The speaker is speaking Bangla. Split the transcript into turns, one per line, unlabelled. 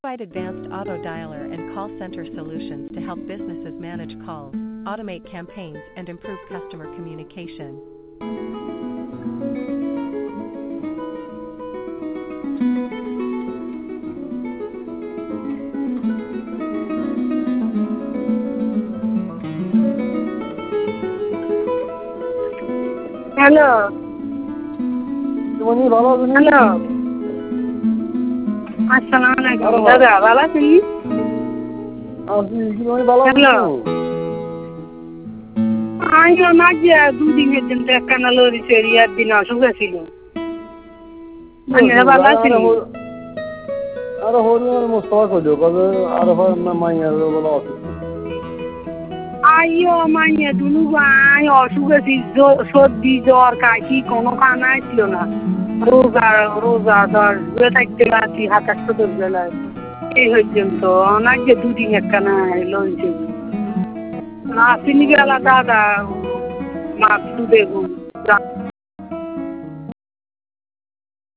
Provide advanced auto dialer and call center solutions to help businesses manage calls, automate campaigns, and improve customer communication.
Hello,
তুমি ভালো আছো?
হ্যালো, আসসালামু আলাইকুম দাদা, ভালো আছেন?
তুমি ভালো
হ্যালো।
আছো?
আমিও মাঝে দুদিন পর্যন্ত একখানা লরি চড়ি একদিন অসুখ ছিল। আপনারা ভালো আছেন?
আরে হরিয়ার মোস্তফা কইলো কবে আরে হয় না মাইয়ার বলে অসুস্থ।
আইও মাইয়া দুনু ভাই অসুখ আছি, সর্দি জ্বর কাশি কোনো খানা ছিল না। রোজা রোজা ধর থাকতে আছি 27 বেলায় এই পর্যন্ত অনেক যে দুদিন একখানা লরি চড়ি আসেনি গেলা দাদা মাছ দেখুন